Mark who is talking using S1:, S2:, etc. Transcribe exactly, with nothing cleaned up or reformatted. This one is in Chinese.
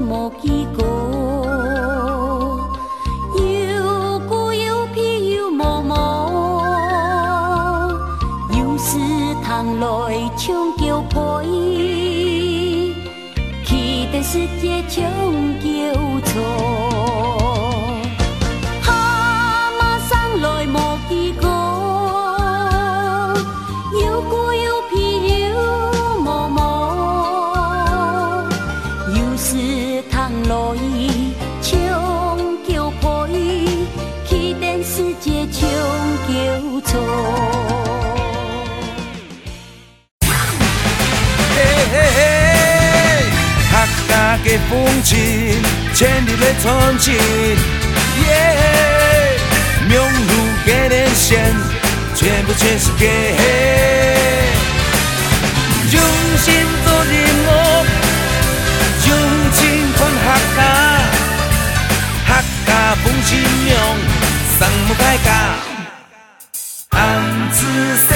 S1: 无几个，有歌有皮有毛毛，有时通来唱叫破伊，去电世界唱叫错。蛤蟆送来无几个，有歌有皮有毛毛，有时通落伊唱叫破伊，去电世界唱叫错。
S2: 客家的风情，千里的传情，耶！名路的连线，全部全是假。用心做音乐，用情传客家，客家风情用，上不改嫁，安子。